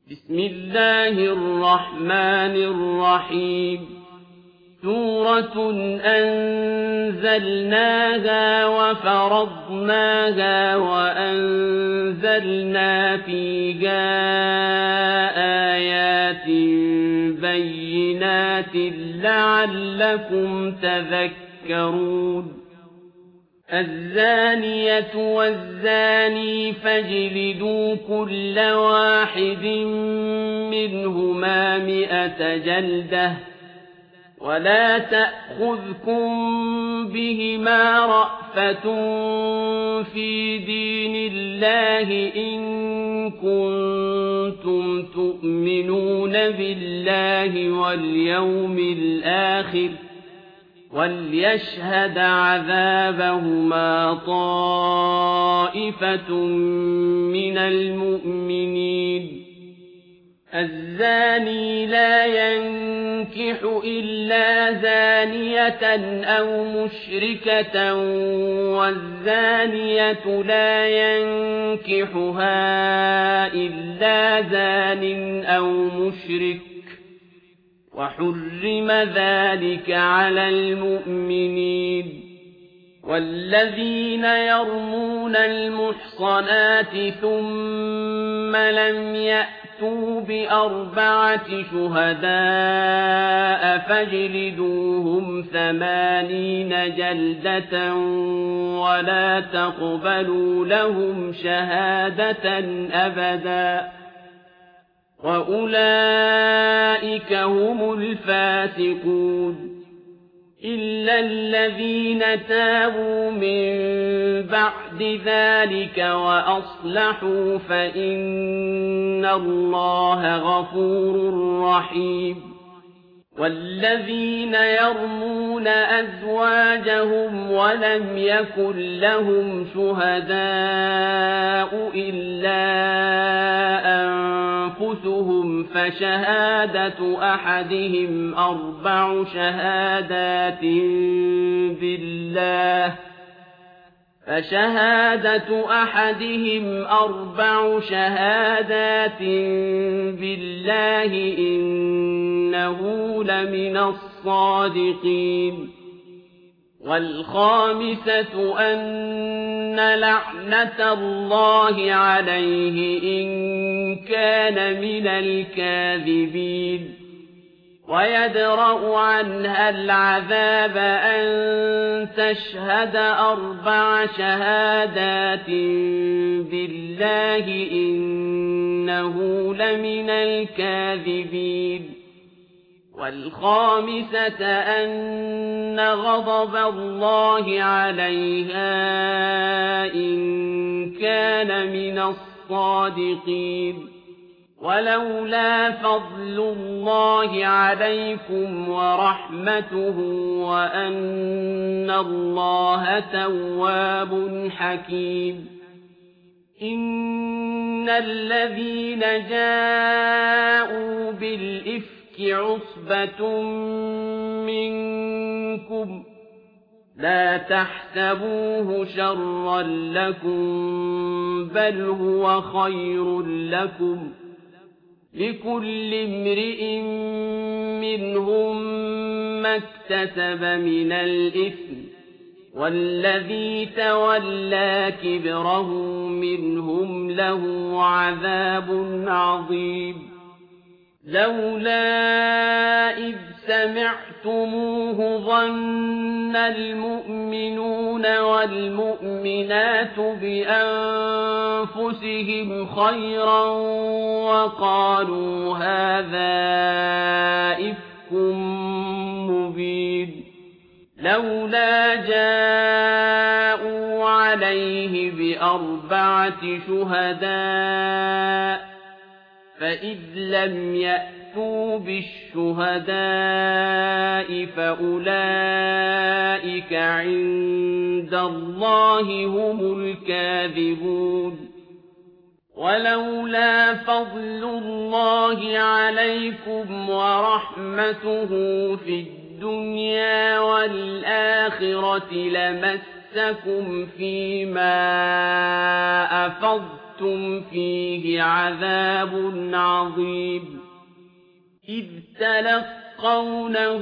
بسم الله الرحمن الرحيم سورة أنزلناها وفرضناها وأنزلنا فيها آيات بينات لعلكم تذكرون الزانية والزاني فاجلدوا كل واحد منهما 100 جلدة ولا تأخذكم بهما رأفة في دين الله إن كنتم تؤمنون بالله واليوم الآخر وليشهد عذابهما طائفة من المؤمنين الزاني لا ينكح إلا زانية أو مشركة والزانية لا ينكحها إلا زان أو مشرك وحرم ذلك على المؤمنين والذين يرمون المحصنات ثم لم يأتوا ب4 شهداء فاجلدوهم 80 جلدة ولا تقبلوا لهم شهادة أبدا وأولئك هم الفاسقون إلا الذين تابوا من بعد ذلك وأصلحوا فإن الله غفور رحيم والذين يرمون أزواجهم ولم يكن لهم شهداء إلا أنفسهم فشهادة أحدهم 4 شهادات بالله إنه لمن الصادقين والخامسة أن لعنة الله عليه إن كان من الكاذبين ويدرأ عنها العذاب أن تشهد 4 شهادات بالله إنه لمن الكاذبين والخامسة أن غضب الله عليها إن كان من الصادقين ولولا فضل الله عليكم ورحمته وأن الله تواب حكيم إن الذين جاءوا بالإفك عصبة منكم لا تحسبوه شرا لكم بل هو خير لكم لكل امرئ منهم ما اكتسب من الإثم والذي تولى كبره منهم له عذاب عظيم لولا إذ سمعتموه ظن المؤمنون والمؤمنات بأنفسهم خيرا وقالوا هذا إفك مبين لولا جاءوا عليه ب4 شهداء فإذ لم يأتوا بالشهداء فأولئك عند الله هم الكاذبون ولولا فضل الله عليكم ورحمته في الدنيا والآخرة لمسكم يمسكم فيما أفضتم فيه عذاب عظيم إذ تلقونه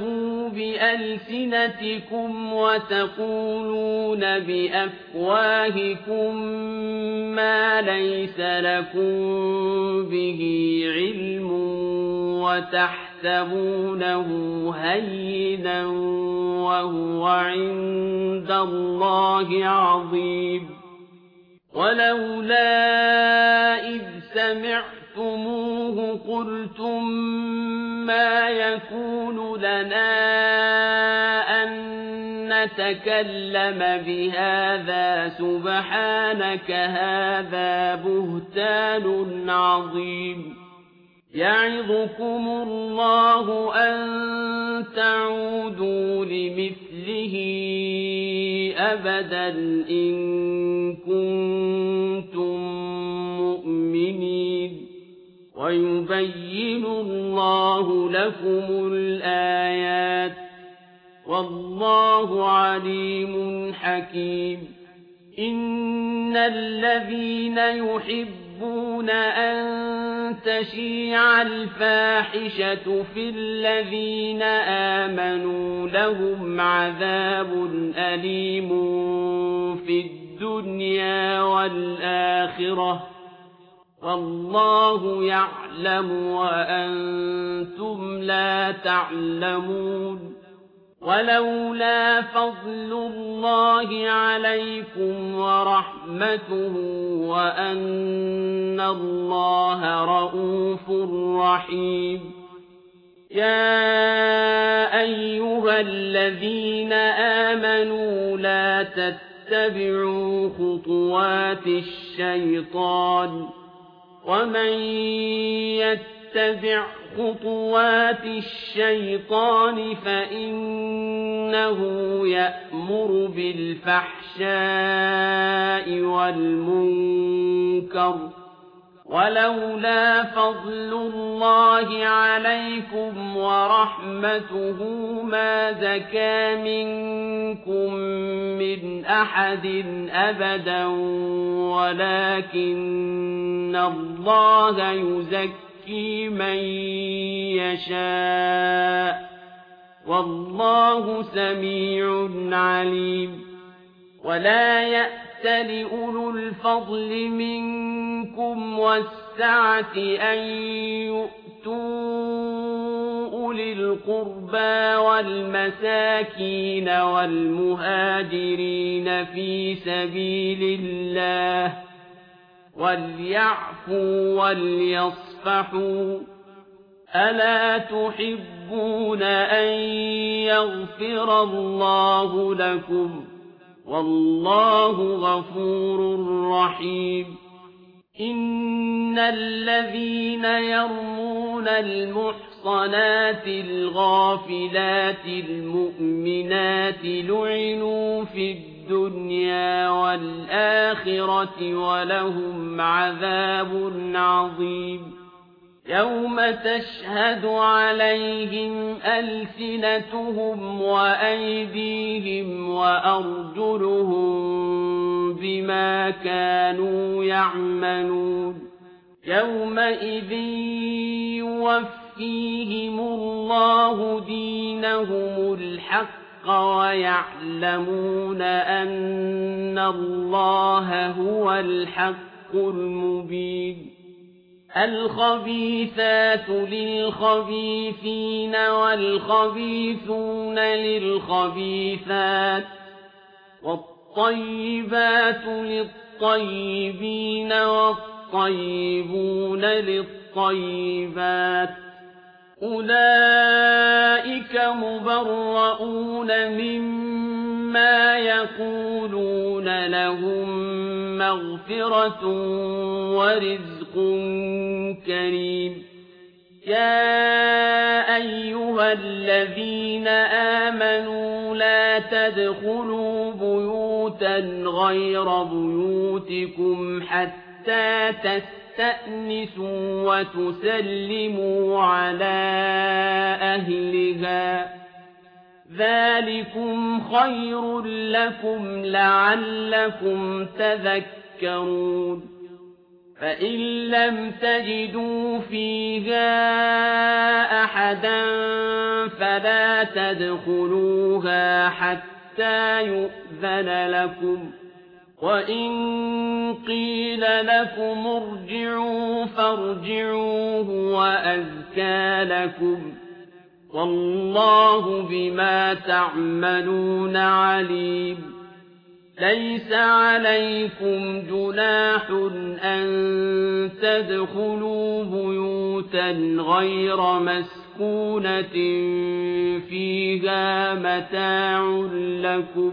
بألسنتكم وتقولون بأفواهكم ما ليس لكم به علم وتحسبونه هينا وهو عند الله عظيم ولولا إذ سمعتموه قلتم ما يكون لنا أن نتكلم بهذا سبحانك هذا بهتان عظيم يعظكم الله أن تعودوا لمثله أبدا إن كنتم مؤمنين ويبين الله لكم الآيات والله عليم حكيم إن الذين يحبون أن تشيع الفاحشة في الذين آمنوا لهم عذاب أليم في الدنيا والآخرة والله يعلم وأنتم لا تعلمون ولولا فضل الله عليكم ورحمته وأن الله رءوف رحيم يا أيها الذين آمنوا لا تتبعوا خطوات الشيطان ومن يتبع خطوات الشيطان فإنه يأمر بالفحشاء والمنكر ولولا فضل الله عليكم ورحمته ما زكى منكم من أحد أبدا ولكن الله يزكي من يشاء والله سميع عليم ولا يأت لأولو الفضل منكم والسعة أن يؤتوا أولي القربى والمساكين والمهاجرين في سبيل الله وليعفوا وليصفحوا ألا تحبون أن يغفر الله لكم والله غفور رحيم إن الذين يرمون المحصنات الغافلات المؤمنات لعنوا في الدنيا والآخرة ولهم عذاب عظيم يوم تشهد عليهم ألسنتهم وأيديهم وأرجلهم بما كانوا يعملون يومئذ يوفيهم الله دينهم الحق ويعلمون أن الله هو الحق المبين الخبيثات للخبيثين والخبيثون للخبيثات والطيبات للطيبين والطيبون للطيبات أولئك مبرؤون مما يقولون لهم مغفرة ورزق كريم يا أيها الذين آمنوا لا تدخلوا بيوتا غير بيوتكم حتى تستأنسوا وتسلموا على أهلها ذلكم خير لكم لعلكم تذكرون فإن لم تجدوا فيها أحدا فلا تدخلوها حتى يؤذن لكم وإن قيل لكم ارجعوا فارجعوا هو أزكى لكم والله بما تعملون عليم ليس عليكم جناح أن تدخلوا بيوتا غير مسكونة فيها متاع لكم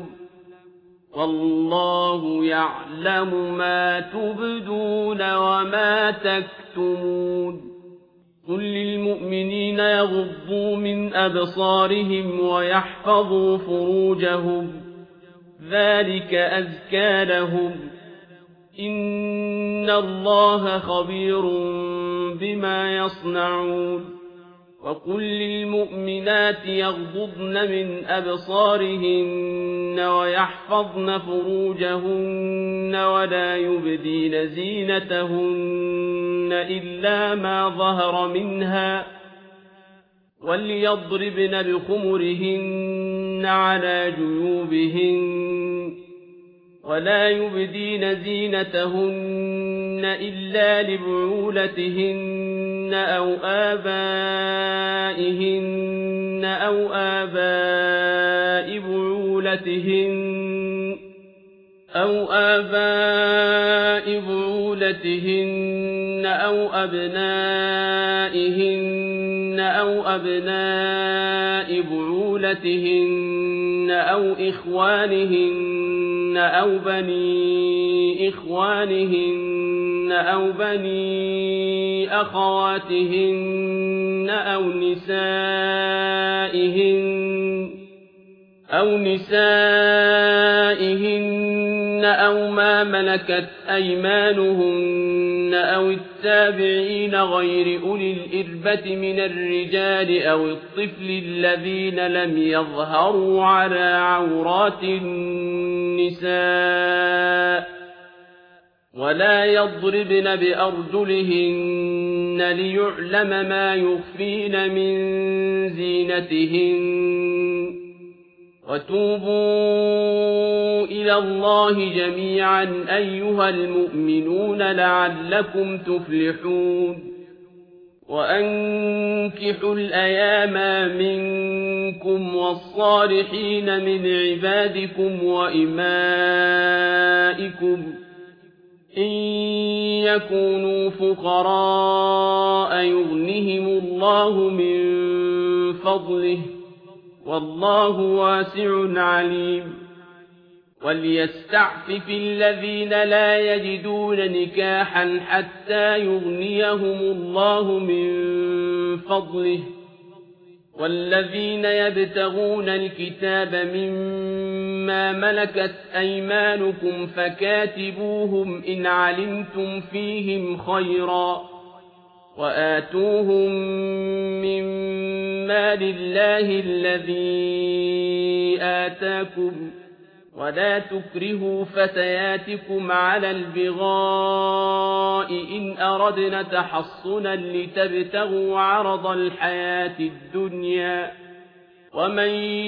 والله يعلم ما تبدون وما تكتمون قل للمؤمنين يغضوا من أبصارهم ويحفظوا فروجهم ذلك أزكى لهم إن الله خبير بما يصنعون وقل للمؤمنات يغضضن من أبصارهن ويحفظن فروجهن ولا يبدين زينتهن إلا ما ظهر منها وليضربن بخمرهن على جيوبهن ولا يبدين زينتهن إلا لبعولتهن أو آبائهن أو آباء بعولتهن أو أبنائهن أو أبناء بعولتهن أو إخوانهن أو بني إخوانهن أو بني أخواتهن أو نسائهن أو ما ملكت أيمانهن أو التابعين غير أولي الإربة من الرجال أو الطفل الذين لم يظهروا على عورات النساء ولا يضربن بأرجلهن ليعلم ما يخفين من زينتهن وتوبوا إلى الله جميعا أيها المؤمنون لعلكم تفلحون وأنكحوا الأيام منكم والصالحين من عبادكم وإمائكم إن يكونوا فقراء يغنهم الله من فضله والله واسع عليم وليستعفف الذين لا يجدون نكاحا حتى يغنيهم الله من فضله والذين يبتغون الكتاب مما ملكت أيمانكم فكاتبوهم إن علمتم فيهم خيرا وآتوهم مما لله الذي آتاكم ولا تكرهوا فتياتكم على البغاء إن أردنا تحصنا لتبتغوا عرض الحياة الدنيا ومن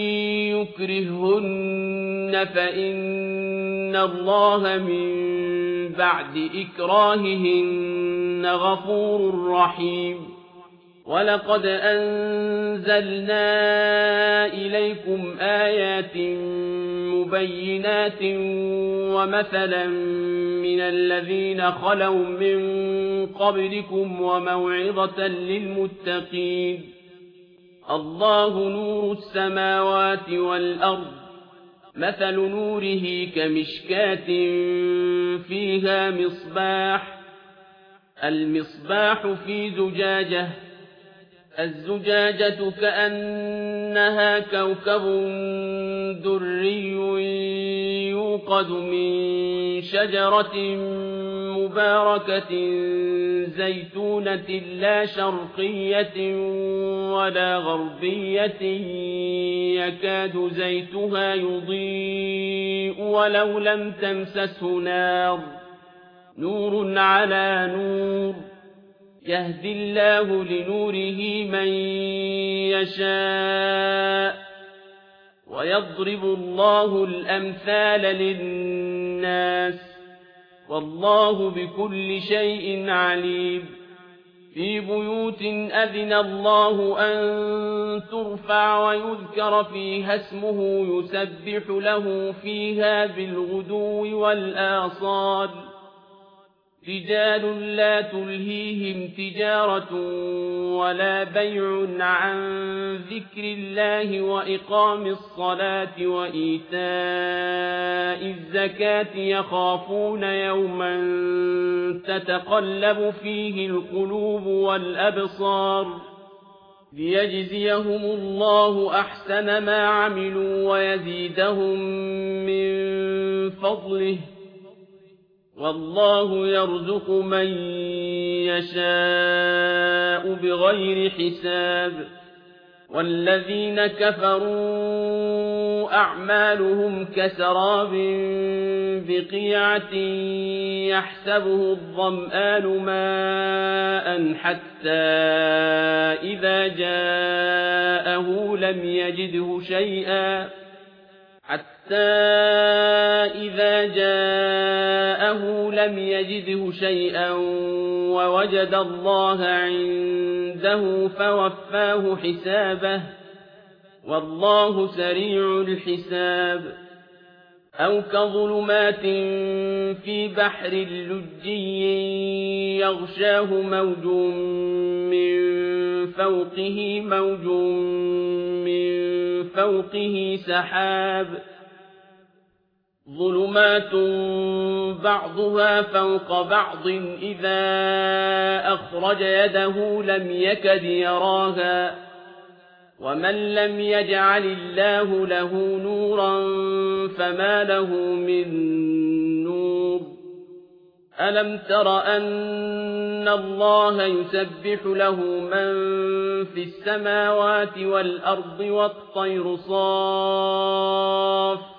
يكرهن فإن الله من بعد إكراههن غفور رحيم ولقد أنزلنا إليكم آيات مبينات ومثلا من الذين خلوا من قبلكم وموعظة للمتقين الله نور السماوات والأرض مثل نوره كمشكاة فيها مصباح المصباح في زجاجة الزجاجة كأنها كوكب دري يوقد من شجرة مباركة زيتونة لا شرقية ولا غربية يكاد زيتها يضيء ولو لم تمسسه نار نور على نور يهدي الله لنوره من يشاء ويضرب الله الأمثال للناس والله بكل شيء عليم في بيوت أذن الله أن ترفع ويذكر فيها اسمه يسبح له فيها بالغدو والآصال رجال لا تلهيهم تجارة ولا بيع عن ذكر الله وإقام الصلاة وإيتاء الزكاة يخافون يوما تتقلب فيه القلوب والأبصار ليجزيهم الله أحسن ما عملوا ويزيدهم من فضله والله يرزق من يشاء بغير حساب والذين كفروا أعمالهم كسراب بقيعة يحسبه الظمآن ماء حتى إذا جاءه لم يجده شيئا ووجد الله عنده فوفاه حسابه والله سريع الحساب أو كظلمات في بحر لجي يغشاه موج من فوقه سحاب ظلمات بعضها فوق بعض إذا أخرج يده لم يكد يراها ومن لم يجعل الله له نورا فما له من نور ألم تر أن الله يسبح له من في السماوات والأرض والطير صافات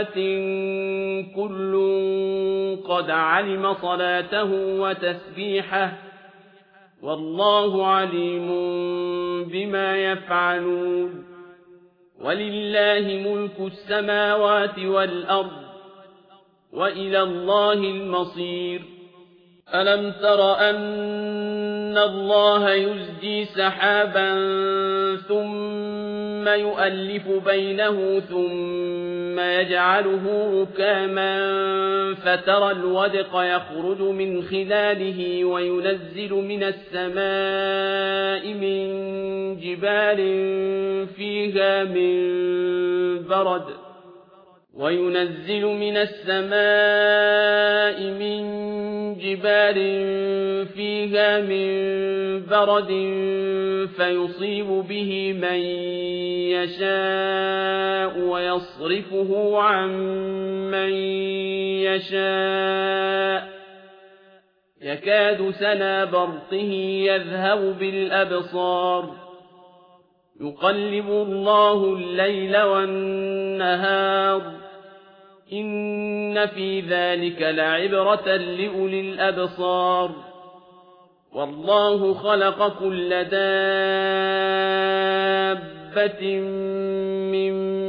كل قد علم صلاته وتسبيحه والله عليم بما يفعلون ولله ملك السماوات والأرض وإلى الله المصير ألم تر أن الله يزجي سحابا ثم يؤلف بينه ثم يجعله ركاما فترى الودق يخرج من خلاله وينزل من السماء من جبال فيها من برد فيصيب به من يشاء ويصرفه عن من يشاء يكاد سنا برقه يذهب بالأبصار يقلب الله الليل والنهار إن في ذلك لعبرة لأولي الأبصار والله خلق كل دابة من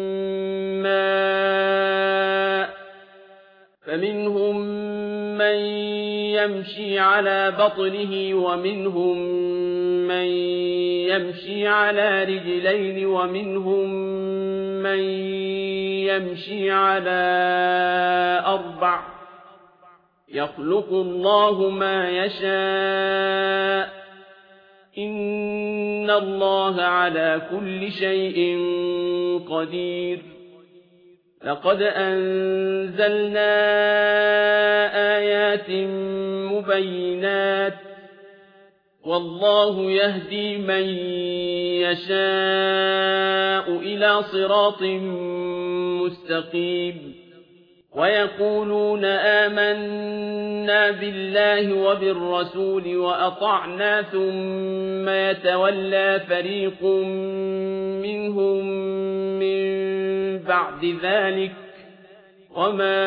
ماء فمنهم من يمشي على بطنه ومنهم من يمشي على رجلين ومنهم من يمشي على أربع يخلق الله ما يشاء إن الله على كل شيء قدير لقد أنزلنا آيات مبينات والله يهدي من يشاء إلى صراط مستقيم ويقولون آمنا بالله وبالرسول وأطعنا ثم يتولى فريق منهم من بعد ذلك وما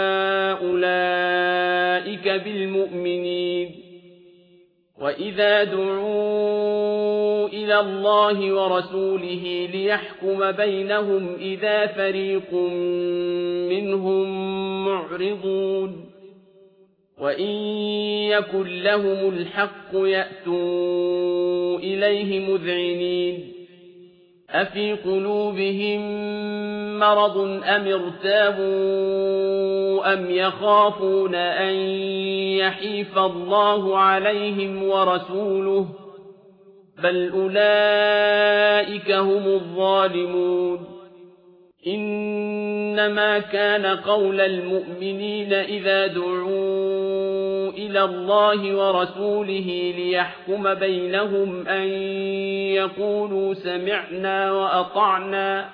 أولئك بالمؤمنين وإذا دعوا إلى الله ورسوله ليحكم بينهم إذا فريق منهم معرضون وإن يكن لهم الحق يأتوا إليه مذعنين أفي قلوبهم مرض أم ارتابوا أم يخافون أن يحيف الله عليهم ورسوله بل أولئك هم الظالمون إنما كان قول المؤمنين إذا دعوا إلى الله ورسوله ليحكم بينهم أن يقولوا سمعنا وأطعنا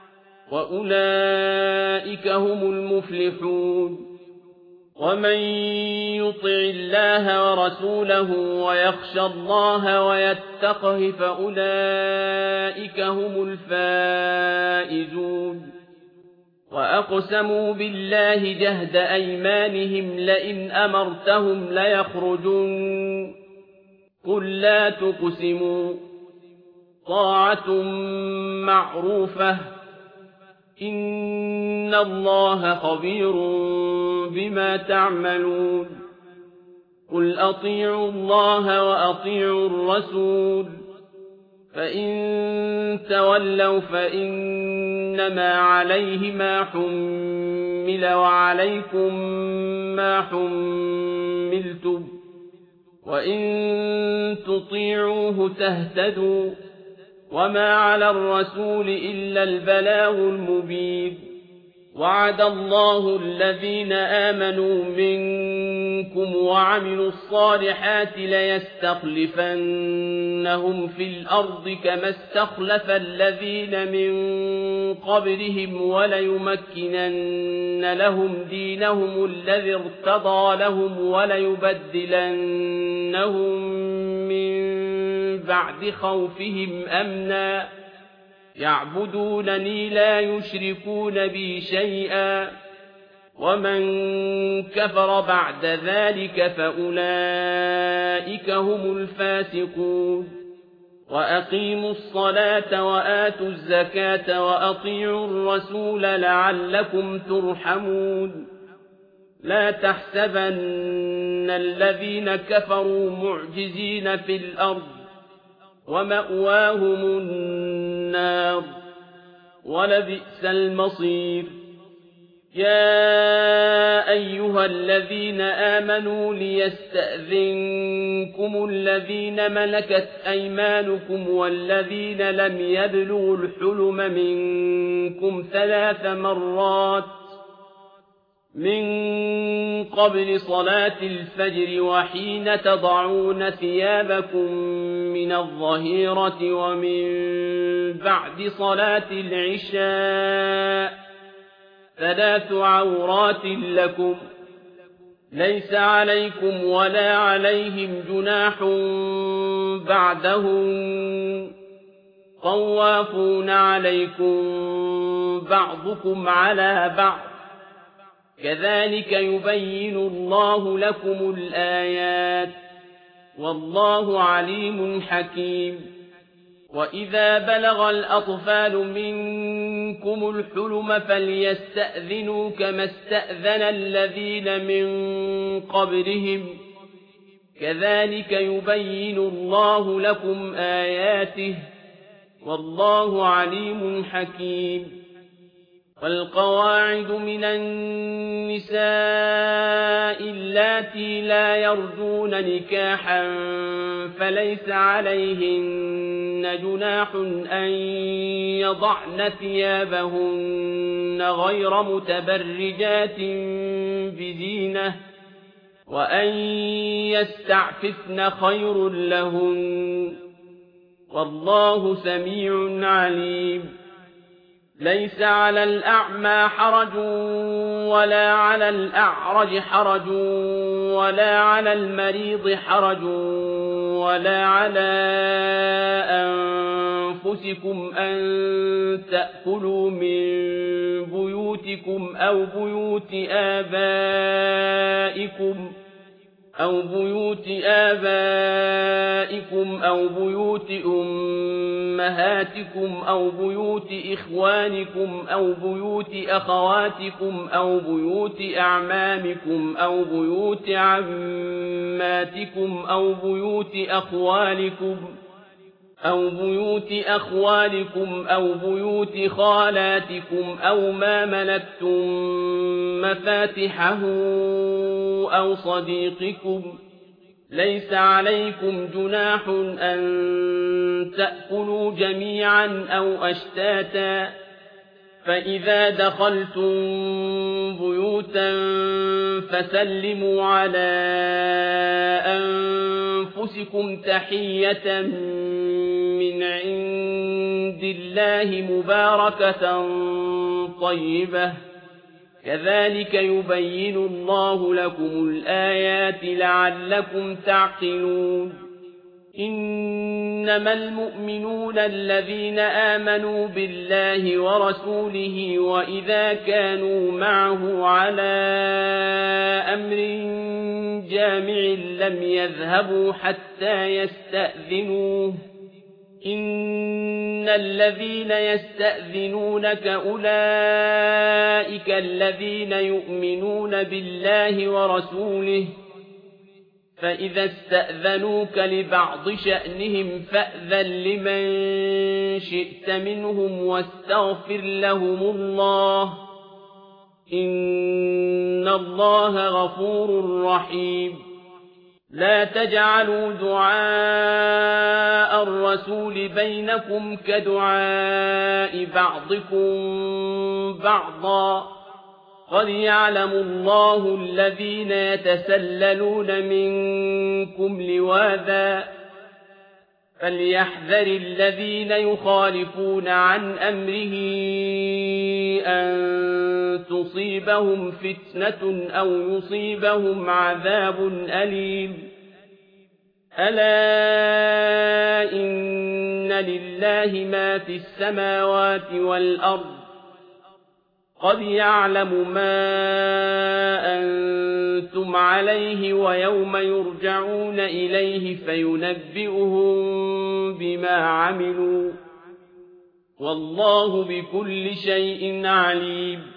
وأولئك هم المفلحون ومن يطع الله ورسوله ويخشى الله ويتقه فأولئك هم الفائزون وأقسموا بالله جهد أيمانهم لئن أمرتهم ليخرجون قل لا تقسموا طاعة معروفة إن الله خبير بما تعملون قل أطيعوا الله وأطيعوا الرسول فإن تولوا فإنما عليه ما حمل وعليكم ما حملتم وإن تطيعوه تهتدوا وما على الرسول إلا البلاغ المبين وعد الله الذين آمنوا منكم وعملوا الصالحات ليستخلفنهم في الأرض كما استخلف الذين من قبلهم وليمكنن لهم دينهم الذي ارتضى لهم وليبدلنهم من بعد خوفهم أمنا يعبدونني لا يشركون بي شيئا ومن كفر بعد ذلك فأولئك هم الفاسقون وأقيموا الصلاة وآتوا الزكاة وأطيعوا الرسول لعلكم ترحمون لا تحسبن الذين كفروا معجزين في الأرض ومأواهم النار ولبئس المصير يا أيها الذين آمنوا ليستأذنكم الذين ملكت أيمانكم والذين لم يبلغوا الحلم منكم 3 مرات من قبل صلاة الفجر وحين تضعون ثيابكم من الظهيرة ومن بعد صلاة العشاء 3 عورات لكم ليس عليكم ولا عليهم جناح بعدهم طوافون عليكم بعضكم على بعض كذلك يبين الله لكم الآيات والله عليم حكيم وإذا بلغ الأطفال منكم الحلم فليستأذنوا كما استأذن الذين من قبلهم كذلك يبين الله لكم آياته والله عليم حكيم والقواعد من النساء اللاتي لا يرجون نكاحا فليس عليهن جناح أن يضعن ثيابهن غير متبرجات بزينة وأن يستعففن خير لهن والله سميع عليم ليس على الأعمى حرج ولا على الأعرج حرج ولا على المريض حرج ولا على أنفسكم أن تأكلوا من بيوتكم أو بيوت آبائكم أو بيوت أمهاتكم أو بيوت إخوانكم أو بيوت أخواتكم أو بيوت أعمامكم أو بيوت عماتكم أو بيوت أخوالكم أو بيوت خالاتكم أو ما ملكتم مفاتحه أو صديقكم ليس عليكم جناح أن تأكلوا جميعا أو أشتاتا فإذا دخلتم بيوتا فسلموا على أنفسكم تحية من عند الله مباركة طيبة كذلك يبين الله لكم الآيات لعلكم تعقلون إنما المؤمنون الذين آمنوا بالله ورسوله وإذا كانوا معه على أمر جامع لم يذهبوا حتى يستأذنوه إن الذين يستأذنونك أولئك الذين يؤمنون بالله ورسوله فإذا استأذنوك لبعض شأنهم فأذن لمن شئت منهم واستغفر لهم الله إن الله غفور رحيم لا تجعلوا دعاء الرسول بينكم كدعاء بعضكم بعضا قد يعلم الله الذين يتسللون منكم لواذا فليحذر الذين يخالفون عن أمره أن تصيبهم فتنة أو يصيبهم عذاب أليم ألا إن لله ما في السماوات والأرض قد يعلم ما أنتم عليه ويوم يرجعون إليه فينبئهم بما عملوا والله بكل شيء عليم